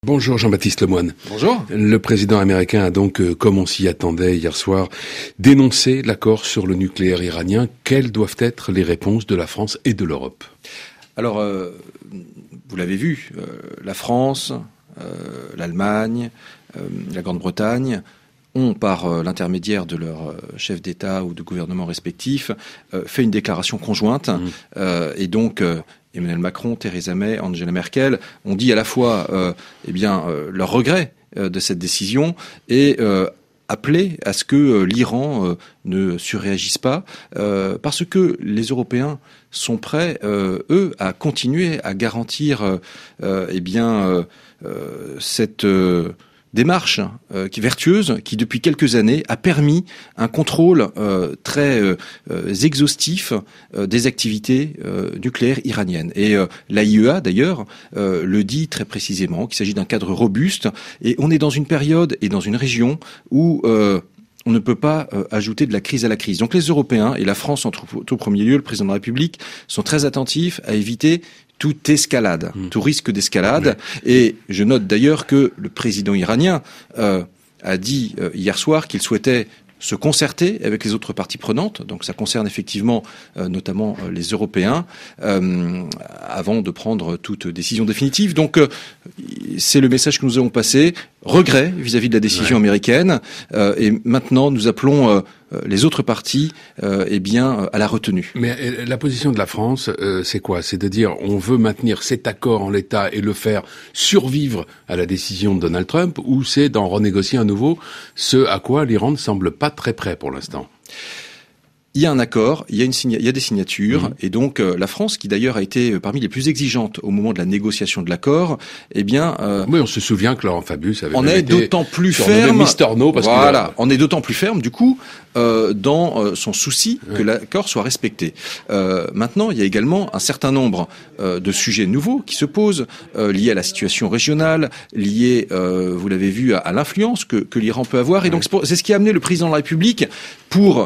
Bonjour Jean-Baptiste Lemoyne. Bonjour. Le président américain a donc, comme on s'y attendait hier soir, dénoncé l'accord sur le nucléaire iranien. Quelles doivent être les réponses de la France et de l'Europe ? Alors, vous l'avez vu, la France, l'Allemagne, la Grande-Bretagne ont, par l'intermédiaire de leurs chefs d'État ou de gouvernement respectifs, fait une déclaration conjointe. Et donc, Emmanuel Macron, Theresa May, Angela Merkel ont dit à la fois leur regret de cette décision et appelé à ce que l'Iran ne surréagisse pas, parce que les Européens sont prêts, eux, à continuer à garantir cette démarche qui est vertueuse, qui depuis quelques années a permis un contrôle très exhaustif des activités nucléaires iraniennes. Et l'AIEA d'ailleurs le dit très précisément qu'il s'agit d'un cadre robuste, et on est dans une période et dans une région où on ne peut pas ajouter de la crise à la crise. Donc les Européens, et la France en tout premier lieu, le président de la République, sont très attentifs à éviter toute escalade, tout risque d'escalade. Oui. Et je note d'ailleurs que le président iranien a dit hier soir qu'il souhaitait se concerter avec les autres parties prenantes, donc ça concerne effectivement notamment les Européens, avant de prendre toute décision définitive. Donc c'est le message que nous avons passé, regret vis-à-vis de la décision américaine, et maintenant nous appelons les autres parties à la retenue. Mais la position de la France, c'est quoi ? C'est de dire on veut maintenir cet accord en l'état et le faire survivre à la décision de Donald Trump, ou c'est d'en renégocier un nouveau, ce à quoi l'Iran ne semble pas très près pour l'instant ? Il y a un accord, il y a des signatures, et donc la France, qui d'ailleurs a été parmi les plus exigeantes au moment de la négociation de l'accord, oui, on se souvient que Laurent Fabius avait été d'autant plus ferme, Mister No, parce on est d'autant plus ferme du coup dans son souci que l'accord soit respecté. Maintenant, il y a également un certain nombre de sujets nouveaux qui se posent, liés à la situation régionale, liés, vous l'avez vu, à l'influence que l'Iran peut avoir, et donc c'est ce qui a amené le président de la République pour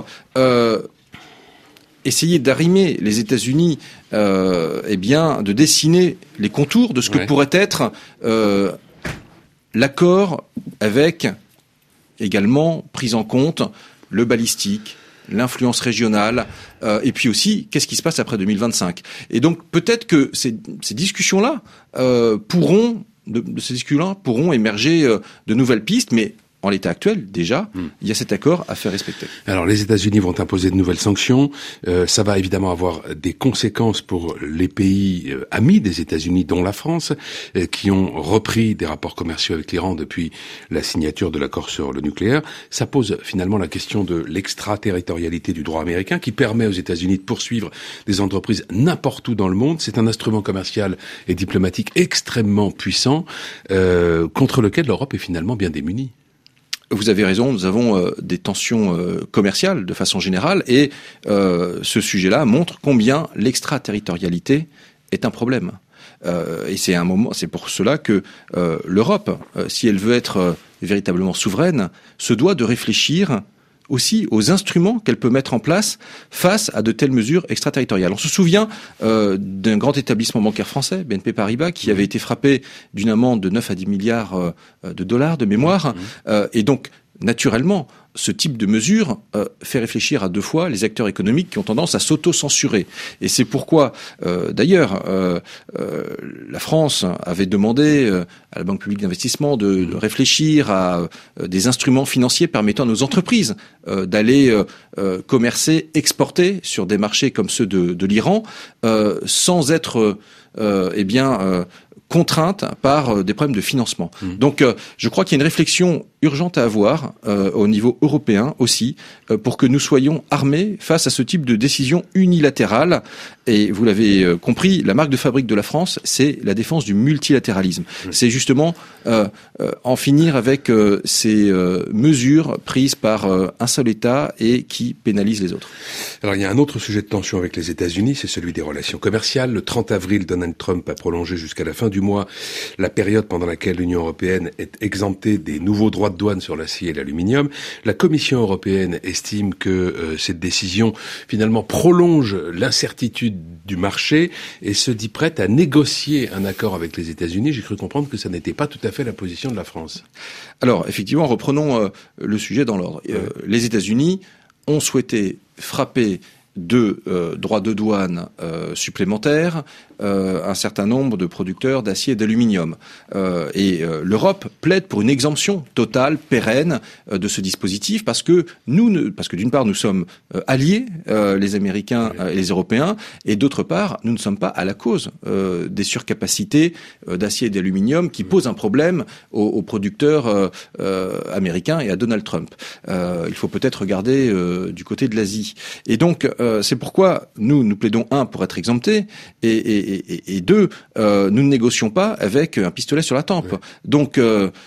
essayer d'arrimer les États-Unis, de dessiner les contours de ce que pourrait être l'accord, avec également prise en compte le balistique, l'influence régionale, et puis aussi qu'est-ce qui se passe après 2025. Et donc peut-être que ces discussions-là pourront émerger de nouvelles pistes, mais en l'état actuel, déjà, il y a cet accord à faire respecter. Alors, les États-Unis vont imposer de nouvelles sanctions. Ça va évidemment avoir des conséquences pour les pays amis des États-Unis, dont la France, qui ont repris des rapports commerciaux avec l'Iran depuis la signature de l'accord sur le nucléaire. Ça pose finalement la question de l'extraterritorialité du droit américain, qui permet aux États-Unis de poursuivre des entreprises n'importe où dans le monde. C'est un instrument commercial et diplomatique extrêmement puissant, contre lequel l'Europe est finalement bien démunie. Vous avez raison, nous avons des tensions commerciales de façon générale, et ce sujet-là montre combien l'extraterritorialité est un problème. Et c'est pour cela que l'Europe, si elle veut être véritablement souveraine, se doit de réfléchir aussi aux instruments qu'elle peut mettre en place face à de telles mesures extraterritoriales. On se souvient d'un grand établissement bancaire français, BNP Paribas, qui avait été frappé d'une amende de 9 à 10 milliards de dollars de mémoire. Et donc, naturellement, ce type de mesure fait réfléchir à deux fois les acteurs économiques qui ont tendance à s'auto-censurer. Et c'est pourquoi, d'ailleurs, la France avait demandé à la Banque publique d'investissement de réfléchir à des instruments financiers permettant à nos entreprises d'aller commercer, exporter sur des marchés comme ceux de l'Iran, sans être contrainte par des problèmes de financement. Donc je crois qu'il y a une réflexion urgente à avoir au niveau européen aussi, pour que nous soyons armés face à ce type de décision unilatérale. Et vous l'avez compris, la marque de fabrique de la France, c'est la défense du multilatéralisme. C'est justement en finir avec ces mesures prises par un seul État et qui pénalisent les autres. Alors il y a un autre sujet de tension avec les États-Unis, c'est celui des relations commerciales. Le 30 avril, Donald Trump a prolongé jusqu'à la fin du du mois la période pendant laquelle l'Union européenne est exemptée des nouveaux droits de douane sur l'acier et l'aluminium. La Commission européenne estime que cette décision finalement prolonge l'incertitude du marché et se dit prête à négocier un accord avec les États-Unis. J'ai cru comprendre que ça n'était pas tout à fait la position de la France. Alors, effectivement, reprenons le sujet dans l'ordre. Les États-Unis ont souhaité frapper de droits de douane supplémentaires un certain nombre de producteurs d'acier et d'aluminium. L'Europe plaide pour une exemption totale, pérenne de ce dispositif parce que d'une part nous sommes alliés, les Américains et les Européens, et d'autre part nous ne sommes pas à la cause des surcapacités d'acier et d'aluminium qui posent un problème aux producteurs américains et à Donald Trump. Il faut peut-être regarder du côté de l'Asie. Et donc c'est pourquoi nous plaidons pour être exemptés et deux, nous ne négocions pas avec un pistolet sur la tempe. Ouais. Donc,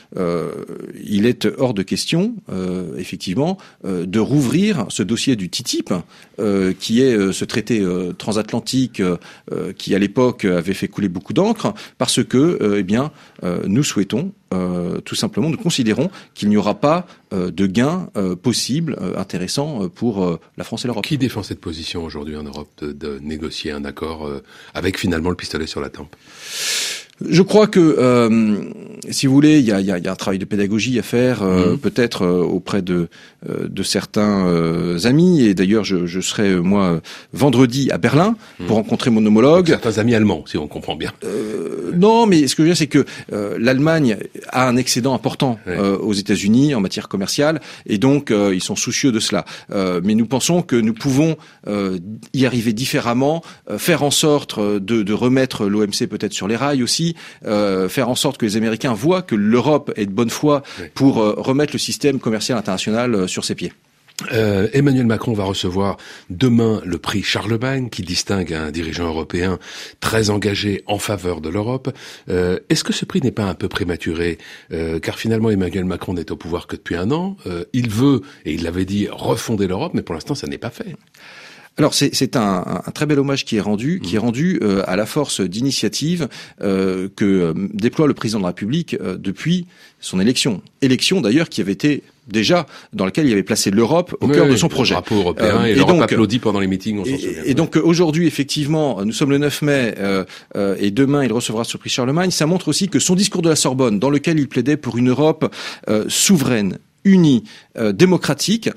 il est hors de question, effectivement, de rouvrir ce dossier du TTIP, qui est ce traité transatlantique qui, à l'époque, avait fait couler beaucoup d'encre, parce que, nous souhaitons tout simplement, nous considérons qu'il n'y aura pas de gain possible, intéressant pour la France et l'Europe. Qui défend cette position aujourd'hui en Europe de négocier un accord avec finalement le pistolet sur la tempe ? Je crois que, si vous voulez, il y a un travail de pédagogie à faire, peut-être auprès de certains amis. Et d'ailleurs, je serai moi vendredi à Berlin pour rencontrer mon homologue. Donc, certains amis allemands, si on comprend bien. Non, mais ce que je veux dire, c'est que l'Allemagne a un excédent important aux États-Unis en matière commerciale, et donc ils sont soucieux de cela. Mais nous pensons que nous pouvons y arriver différemment, faire en sorte de remettre l'OMC peut-être sur les rails aussi. Faire en sorte que les Américains voient que l'Europe est de bonne foi pour remettre le système commercial international sur ses pieds. Emmanuel Macron va recevoir demain le prix Charlemagne qui distingue un dirigeant européen très engagé en faveur de l'Europe. Est-ce que ce prix n'est pas un peu prématuré car finalement Emmanuel Macron n'est au pouvoir que depuis un an. Il veut, et il l'avait dit, refonder l'Europe, mais pour l'instant ça n'est pas fait. Alors c'est un très bel hommage qui est rendu à la force d'initiative que déploie le président de la République depuis son élection d'ailleurs qui avait été déjà dans laquelle il avait placé l'Europe au cœur de son projet. Le drapeau européen et l'Europe applaudit pendant les meetings, on s'en souvient. Et donc aujourd'hui, effectivement, nous sommes le 9 mai et demain il recevra ce prix Charlemagne. Ça montre aussi que son discours de la Sorbonne, dans lequel il plaidait pour une Europe souveraine, unis, démocratiques,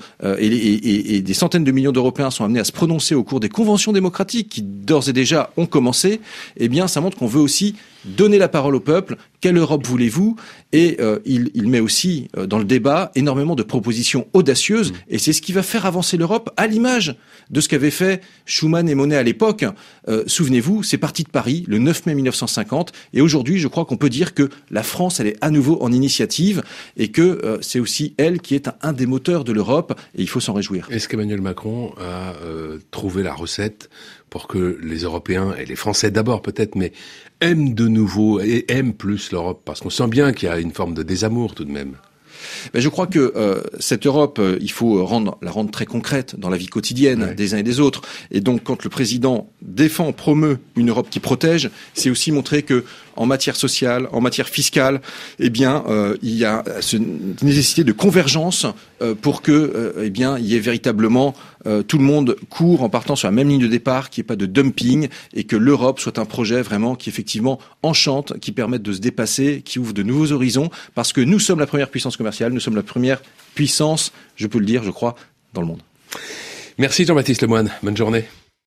et des centaines de millions d'Européens sont amenés à se prononcer au cours des conventions démocratiques qui d'ores et déjà ont commencé, eh bien ça montre qu'on veut aussi donner la parole au peuple. Quelle Europe voulez-vous ? Et il met aussi dans le débat énormément de propositions audacieuses, et c'est ce qui va faire avancer l'Europe à l'image de ce qu'avaient fait Schuman et Monnet à l'époque. Souvenez-vous, c'est parti de Paris le 9 mai 1950, et aujourd'hui je crois qu'on peut dire que la France elle est à nouveau en initiative, et que c'est aussi elle qui est un des moteurs de l'Europe, et il faut s'en réjouir. Est-ce qu'Emmanuel Macron a trouvé la recette pour que les Européens, et les Français d'abord peut-être, mais aiment de nouveau et aiment plus l'Europe? Parce qu'on sent bien qu'il y a une forme de désamour tout de même. Je crois que cette Europe, il faut la rendre très concrète dans la vie quotidienne des uns et des autres. Et donc, quand le président promeut une Europe qui protège, c'est aussi montrer que en matière sociale, en matière fiscale, il y a cette nécessité de convergence pour que, il y ait véritablement tout le monde court en partant sur la même ligne de départ, qu'il n'y ait pas de dumping, et que l'Europe soit un projet vraiment qui effectivement enchante, qui permette de se dépasser, qui ouvre de nouveaux horizons, parce que nous sommes la première puissance commerciale, nous sommes la première puissance, je peux le dire, je crois, dans le monde. Merci Jean-Baptiste Lemoine, bonne journée.